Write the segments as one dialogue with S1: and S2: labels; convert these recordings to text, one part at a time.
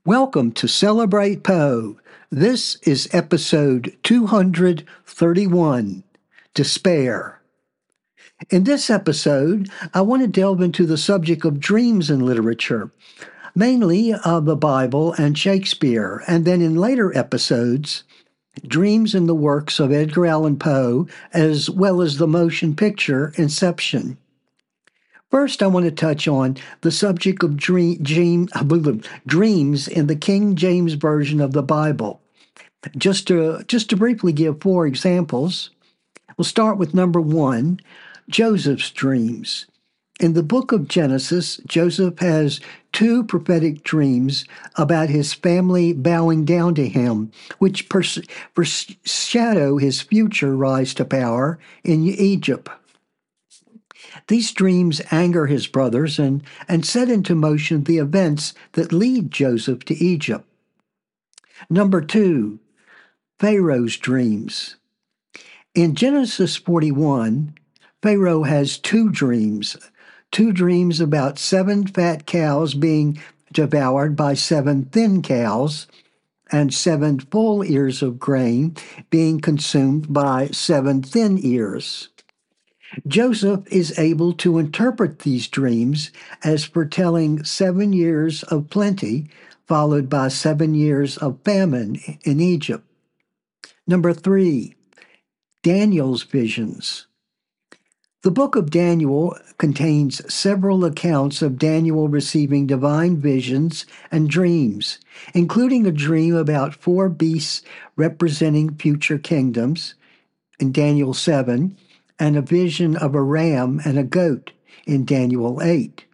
S1: Welcome to Celebrate Poe. This is episode 231, Despair. In this episode, I want to delve into the subject of dreams in literature, mainly of the Bible and Shakespeare, and then in later episodes, dreams in the works of Edgar Allan Poe, as well as the motion picture Inception. First, I want to touch on the subject of dreams in the King James Version of the Bible. Just to briefly give four examples, we'll start with number one, Joseph's dreams. In the book of Genesis, Joseph has two prophetic dreams about his family bowing down to him, which foreshadow his future rise to power in Egypt. These dreams anger his brothers and set into motion the events that lead Joseph to Egypt. Number two, Pharaoh's dreams. In Genesis 41, Pharaoh has two dreams about 7 fat cows being devoured by 7 thin cows, and 7 full ears of grain being consumed by 7 thin ears. Joseph is able to interpret these dreams as foretelling 7 years of plenty, followed by 7 years of famine in Egypt. Number 3, Daniel's visions. The book of Daniel contains several accounts of Daniel receiving divine visions and dreams, including a dream about 4 beasts representing future kingdoms in Daniel 7, and a vision of a ram and a goat in Daniel 8.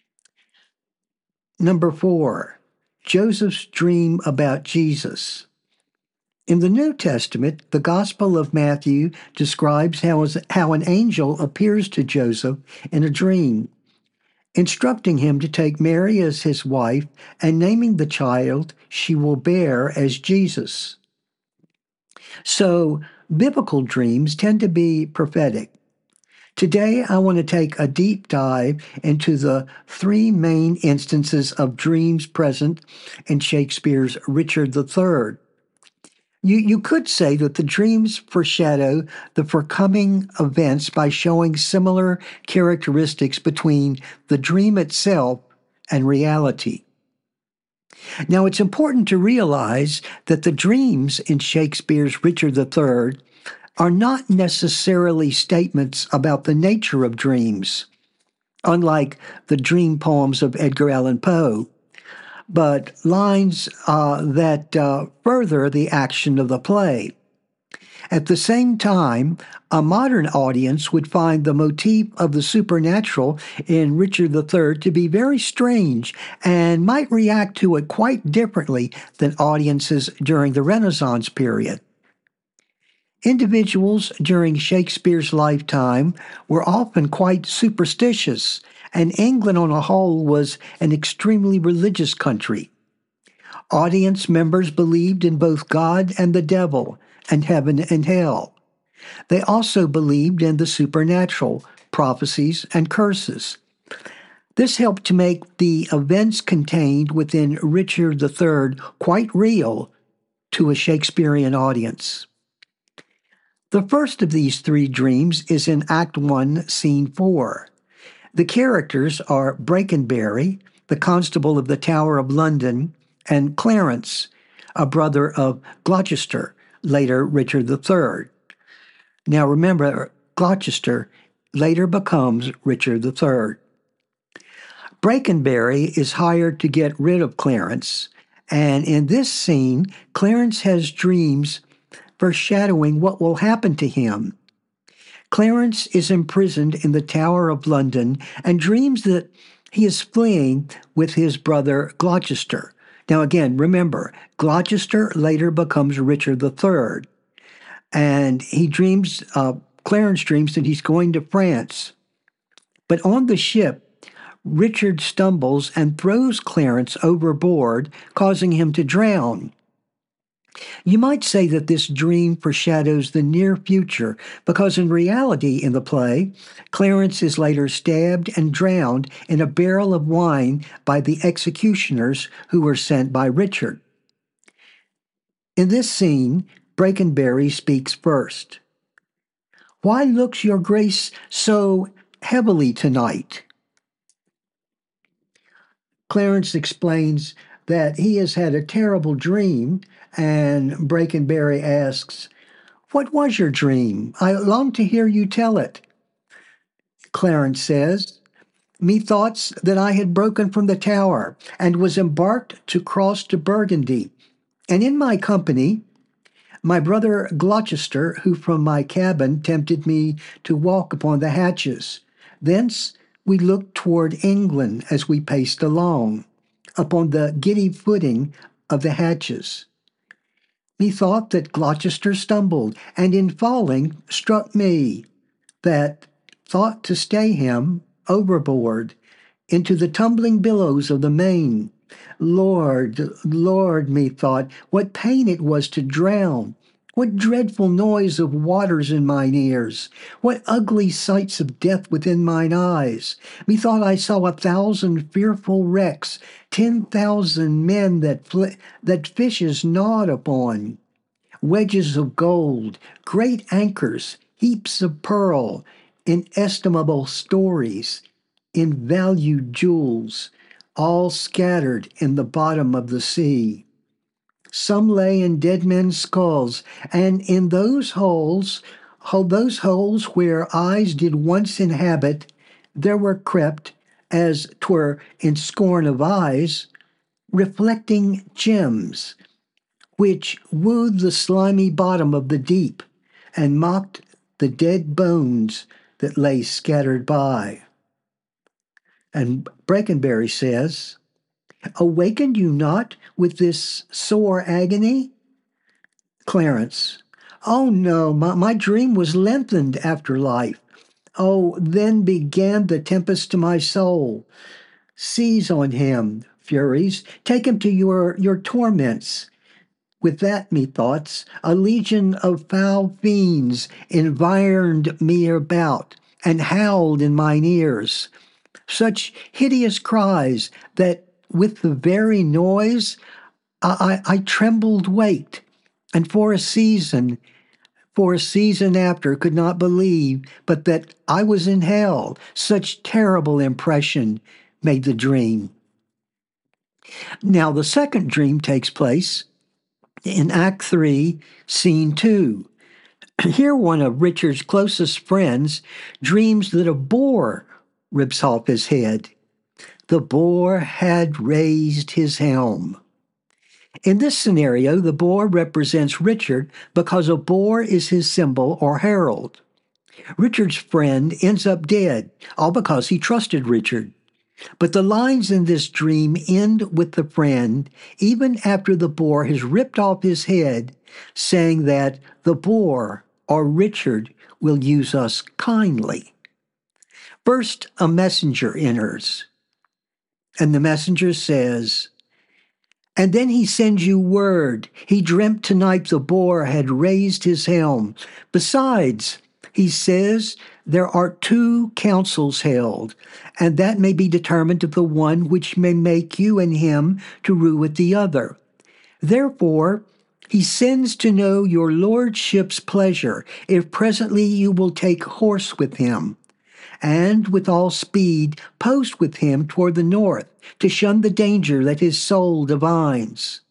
S1: Number 4, Joseph's dream about Jesus. In the New Testament, the Gospel of Matthew describes how an angel appears to Joseph in a dream, instructing him to take Mary as his wife and naming the child she will bear as Jesus. So, biblical dreams tend to be prophetic. Today, I want to take a deep dive into the 3 main instances of dreams present in Shakespeare's Richard III. You could say that the dreams foreshadow the forthcoming events by showing similar characteristics between the dream itself and reality. Now, it's important to realize that the dreams in Shakespeare's Richard III are not necessarily statements about the nature of dreams, unlike the dream poems of Edgar Allan Poe, but lines that further the action of the play. At the same time, a modern audience would find the motif of the supernatural in Richard III to be very strange and might react to it quite differently than audiences during the Renaissance period. Individuals during Shakespeare's lifetime were often quite superstitious, and England on a whole was an extremely religious country. Audience members believed in both God and the devil, and heaven and hell. They also believed in the supernatural, prophecies, and curses. This helped to make the events contained within Richard III quite real to a Shakespearean audience. The first of these 3 dreams is in Act 1, Scene 4. The characters are Brackenbury, the constable of the Tower of London, and Clarence, a brother of Gloucester, later Richard III. Now remember, Gloucester later becomes Richard III. Brackenbury is hired to get rid of Clarence, and in this scene, Clarence has dreams foreshadowing what will happen to him. Clarence is imprisoned in the Tower of London and dreams that he is fleeing with his brother Gloucester. Now again, remember, Gloucester later becomes Richard III, and Clarence dreams that he's going to France. But on the ship, Richard stumbles and throws Clarence overboard, causing him to drown. You might say that this dream foreshadows the near future, because in reality, in the play, Clarence is later stabbed and drowned in a barrel of wine by the executioners who were sent by Richard. In this scene, Brakenberry speaks first. "Why looks your grace so heavily tonight?" Clarence explains that he has had a terrible dream, and Brakenberry asks, "What was your dream? I long to hear you tell it." Clarence says, "Methoughts that I had broken from the tower, and was embarked to cross to Burgundy, and in my company my brother Gloucester, who from my cabin tempted me to walk upon the hatches. Thence we looked toward England as we paced along, upon the giddy footing of the hatches. Methought that Gloucester stumbled, and in falling struck me, that thought to stay him overboard into the tumbling billows of the main. Lord, Lord, methought, what pain it was to drown! What dreadful noise of waters in mine ears! What ugly sights of death within mine eyes! Methought I saw 1,000 fearful wrecks, 10,000 men that fishes gnawed upon, wedges of gold, great anchors, heaps of pearl, inestimable stories, invalued jewels, all scattered in the bottom of the sea. Some lay in dead men's skulls, and in those holes where eyes did once inhabit, there were crept, as 'twere in scorn of eyes, reflecting gems, which wooed the slimy bottom of the deep, and mocked the dead bones that lay scattered by." And Brakenberry says, "Awakened you not with this sore agony?" Clarence, "Oh no, my dream was lengthened after life. Oh, then began the tempest to my soul. Seize on him, furies, take him to your torments. With that, methoughts, a legion of foul fiends environed me about, and howled in mine ears. Such hideous cries that with the very noise I trembled waked, and for a season after could not believe but that I was in hell. Such terrible impression made the dream." Now the second dream takes place in Act 3, Scene 2. Here one of Richard's closest friends dreams that a boar rips off his head. The boar had raised his helm. In this scenario, the boar represents Richard because a boar is his symbol or herald. Richard's friend ends up dead, all because he trusted Richard. But the lines in this dream end with the friend, even after the boar has ripped off his head, saying that the boar, or Richard, will use us kindly. First, a messenger enters, and the messenger says, "And then he sends you word. He dreamt tonight the boar had raised his helm. Besides, he says there are 2 councils held, and that may be determined of the one which may make you and him to rue with the other. Therefore, he sends to know your lordship's pleasure, if presently you will take horse with him, and with all speed post with him toward the north, to shun the danger that his soul divines."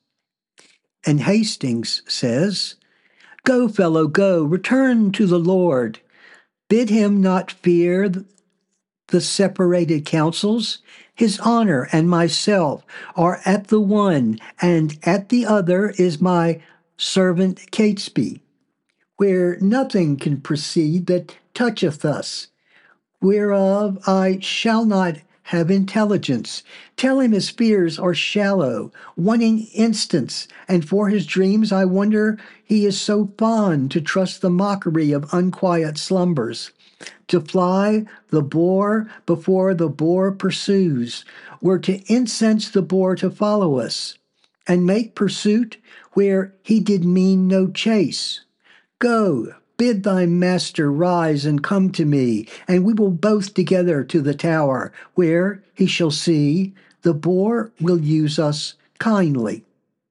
S1: And Hastings says, "Go, fellow, go, return to the Lord. Bid him not fear the separated councils. His honor and myself are at the one, and at the other is my servant Catesby, where nothing can proceed that toucheth us, whereof I shall not have intelligence. Tell him his fears are shallow, wanting instance, and for his dreams I wonder he is so fond to trust the mockery of unquiet slumbers. To fly the boar before the boar pursues, were to incense the boar to follow us, and make pursuit where he did mean no chase. Go, bid thy master rise and come to me, and we will both together to the tower, where he shall see the boar will use us kindly.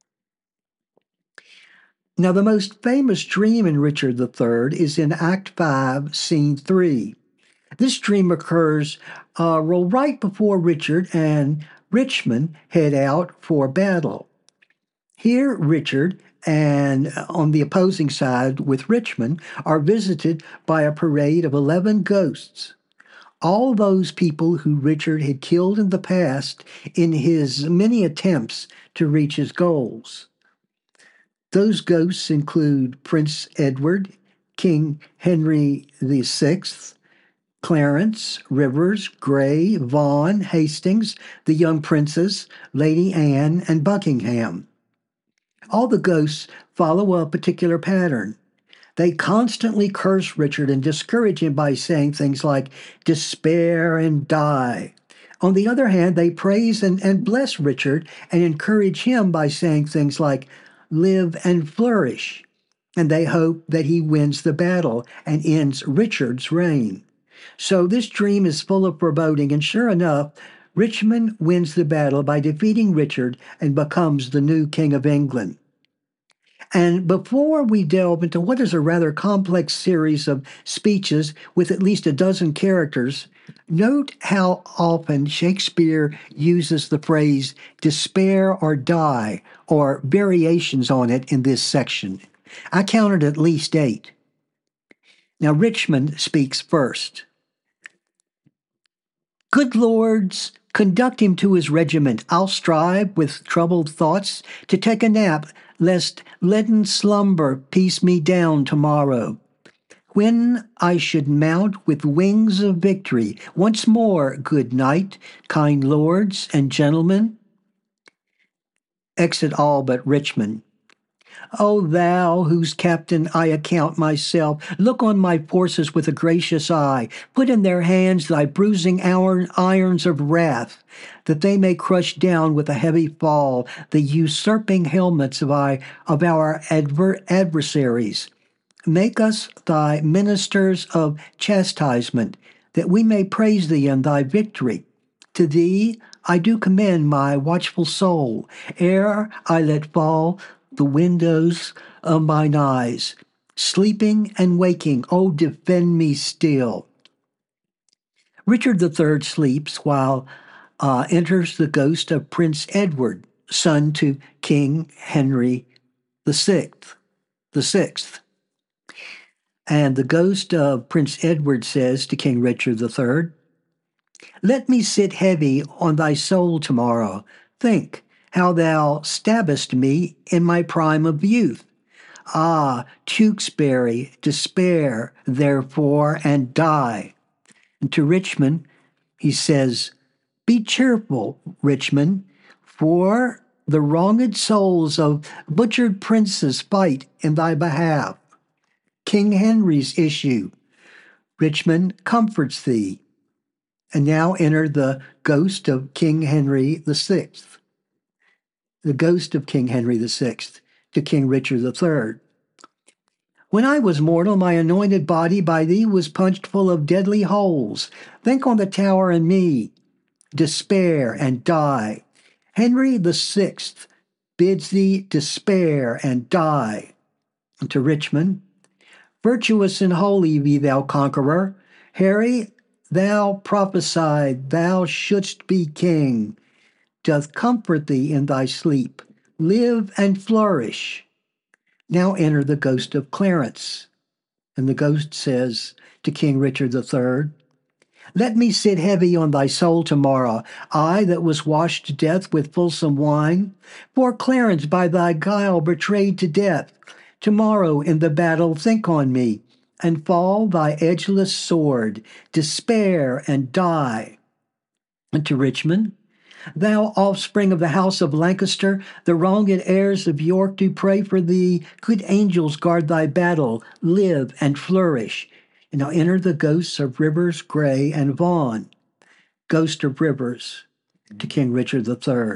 S1: Now, the most famous dream in Richard III is in Act 5, Scene 3. This dream occurs right before Richard and Richmond head out for battle. Here, Richard and on the opposing side with Richmond are visited by a parade of 11 ghosts. All those people who Richard had killed in the past in his many attempts to reach his goals. Those ghosts include Prince Edward, King Henry VI, Clarence, Rivers, Grey, Vaughan, Hastings, the young princes, Lady Anne, and Buckingham. All the ghosts follow a particular pattern. They constantly curse Richard and discourage him by saying things like, despair and die. On the other hand, they praise and bless Richard and encourage him by saying things like, live and flourish. And they hope that he wins the battle and ends Richard's reign. So this dream is full of foreboding, and sure enough, Richmond wins the battle by defeating Richard and becomes the new King of England. And before we delve into what is a rather complex series of speeches with at least a dozen characters, note how often Shakespeare uses the phrase despair or die, or variations on it in this section. I counted at least 8. Now, Richmond speaks first. Good lords, conduct him to his regiment. I'll strive with troubled thoughts to take a nap, lest leaden slumber piece me down tomorrow. When I should mount with wings of victory, once more, good night, kind lords and gentlemen. Exit all but Richmond. O thou, whose captain I account myself, look on my forces with a gracious eye. Put in their hands thy bruising irons of wrath, that they may crush down with a heavy fall the usurping helmets of our adversaries. Make us thy ministers of chastisement, that we may praise thee in thy victory. To thee I do commend my watchful soul, ere I let fall the windows of mine eyes. Sleeping and waking, oh, defend me still. Richard III sleeps while enters the ghost of Prince Edward, son to King Henry VI. And the ghost of Prince Edward says to King Richard III, let me sit heavy on thy soul tomorrow. Think how thou stabbest me in my prime of youth. Ah, Tewkesbury, despair, therefore, and die. And to Richmond, he says, be cheerful, Richmond, for the wronged souls of butchered princes fight in thy behalf. King Henry's issue. Richmond comforts thee. And now enter the ghost of King Henry VI. The ghost of King Henry VI to King Richard III. When I was mortal, my anointed body by thee was punched full of deadly holes. Think on the tower and me. Despair and die. Henry VI bids thee despair and die. And to Richmond, virtuous and holy be thou, conqueror. Harry, thou prophesied thou shouldst be king, doth comfort thee in thy sleep. Live and flourish. Now enter the ghost of Clarence. And the ghost says to King Richard III, let me sit heavy on thy soul tomorrow, I that was washed to death with fulsome wine. Poor Clarence by thy guile betrayed to death. Tomorrow in the battle think on me, and fall thy edgeless sword, despair and die. And to Richmond, thou offspring of the house of Lancaster, the wronged heirs of York do pray for thee. Good angels guard thy battle, live and flourish. And now enter the ghosts of Rivers, Grey, and Vaughan. Ghost of Rivers to King Richard III.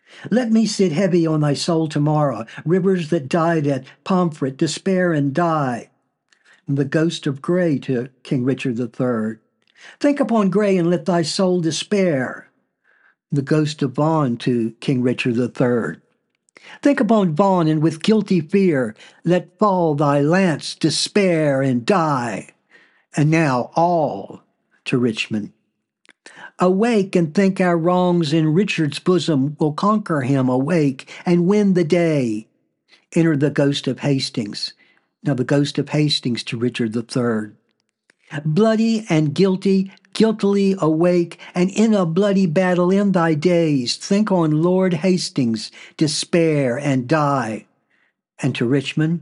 S1: Let me sit heavy on thy soul tomorrow, rivers that died at Pomfret, despair and die. The ghost of Grey to King Richard III. Think upon Grey and let thy soul despair. The ghost of Vaughan to King Richard III. Think upon Vaughan and with guilty fear let fall thy lance, despair and die. And now all to Richmond. Awake and think our wrongs in Richard's bosom will conquer him. Awake and win the day. Enter the ghost of Hastings. Now the ghost of Hastings to Richard III. Bloody and guilty, guiltily awake, and in a bloody battle in thy days, think on Lord Hastings, despair and die. And to Richmond,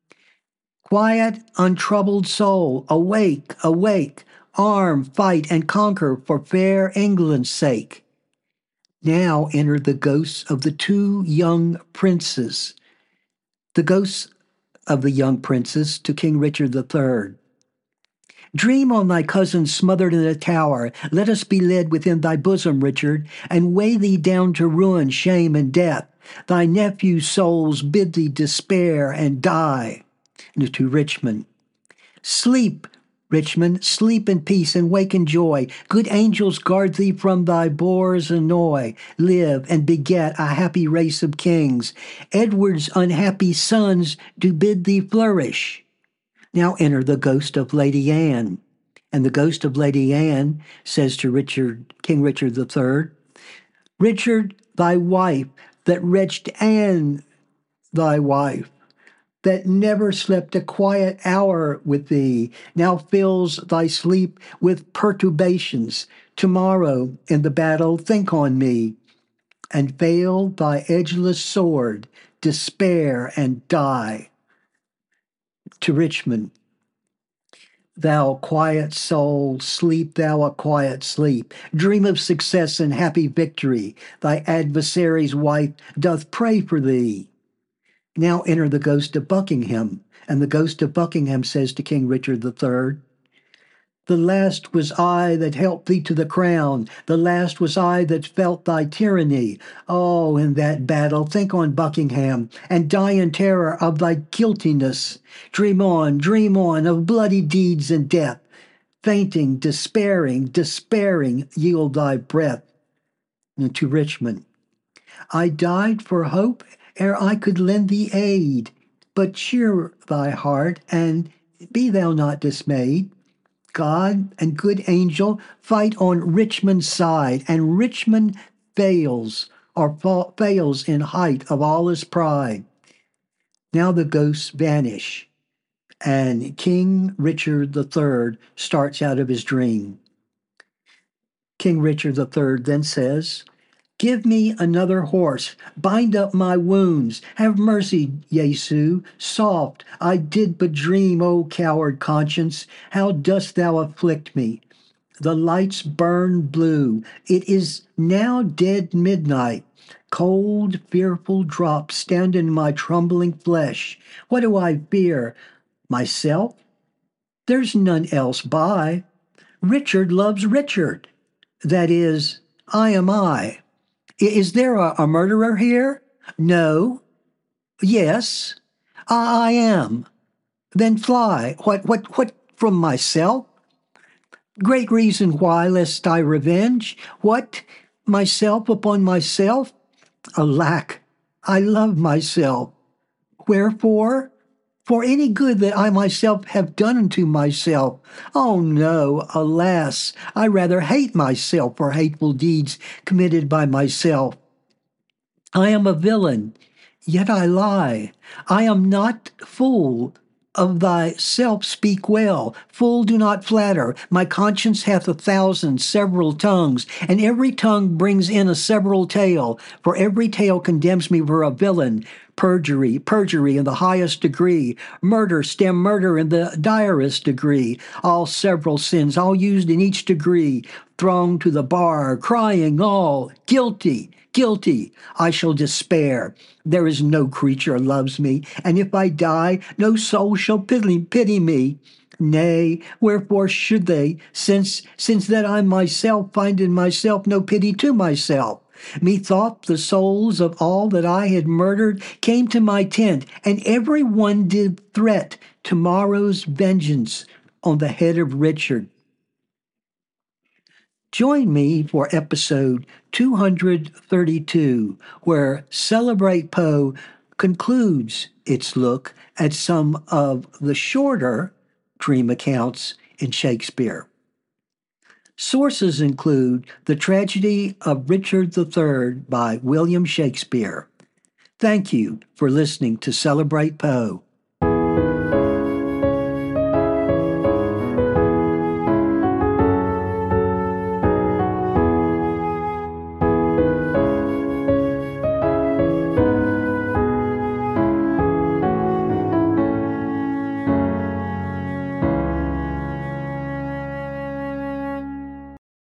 S1: quiet, untroubled soul, awake, awake, arm, fight, and conquer for fair England's sake. Now enter the ghosts of the two young princes, the ghosts of the young princes to King Richard III. Dream on thy cousin smothered in a tower. Let us be led within thy bosom, Richard, and weigh thee down to ruin, shame, and death. Thy nephew's souls bid thee despair and die. And to Richmond, sleep, Richmond, sleep in peace and wake in joy. Good angels guard thee from thy bore's annoy. Live and beget a happy race of kings. Edward's unhappy sons do bid thee flourish. Now enter the ghost of Lady Anne. And the ghost of Lady Anne says to King Richard III, Richard, thy wife, that wretched Anne, thy wife, that never slept a quiet hour with thee, now fills thy sleep with perturbations. Tomorrow in the battle think on me, and fail thy edgeless sword, despair and die. To Richmond, thou quiet soul, sleep thou a quiet sleep. Dream of success and happy victory. Thy adversary's wife doth pray for thee. Now enter the ghost of Buckingham, and the ghost of Buckingham says to King Richard III, the last was I that helped thee to the crown. The last was I that felt thy tyranny. Oh, in that battle, think on Buckingham, and die in terror of thy guiltiness. Dream on of bloody deeds and death. Fainting, despairing, yield thy breath. And to Richmond, I died for hope ere I could lend thee aid. But cheer thy heart, and be thou not dismayed. God and good angel fight on Richmond's side, and Richmond fails in height of all his pride. Now the ghosts vanish, and King Richard III starts out of his dream. King Richard III then says, give me another horse, bind up my wounds, have mercy, Jesu, soft, I did but dream, O coward conscience, how dost thou afflict me? The lights burn blue, it is now dead midnight, cold, fearful drops stand in my trembling flesh. What do I fear? Myself? There's none else by. Richard loves Richard. That is, I am I. Is there a murderer here? No. Yes. I am. Then fly. What from myself? Great reason why, lest I revenge. What? Myself upon myself? Alack, I love myself. Wherefore? For any good that I myself have done unto myself. Oh no, alas, I rather hate myself for hateful deeds committed by myself. I am a villain, yet I lie. I am not fool. Of thyself speak well. Fool, do not flatter. My conscience hath 1,000 several tongues, and every tongue brings in a several tale. For every tale condemns me for a villain. Perjury in the highest degree. Murder, stem murder in the direst degree. All several sins, all used in each degree. Thronged to the bar, crying all, guilty, guilty. I shall despair. There is no creature loves me, and if I die, no soul shall pity me. Nay, wherefore should they, since that I myself find in myself no pity to myself? Methought the souls of all that I had murdered came to my tent, and every one did threat tomorrow's vengeance on the head of Richard. Join me for episode 232, where Celebrate Poe concludes its look at some of the shorter dream accounts in Shakespeare. Sources include The Tragedy of Richard III by William Shakespeare. Thank you for listening to Celebrate Poe.